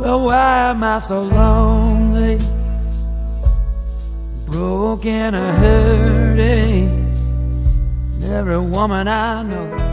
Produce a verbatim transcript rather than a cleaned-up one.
Well, why am I so lonely, broken and hurting? Every woman I know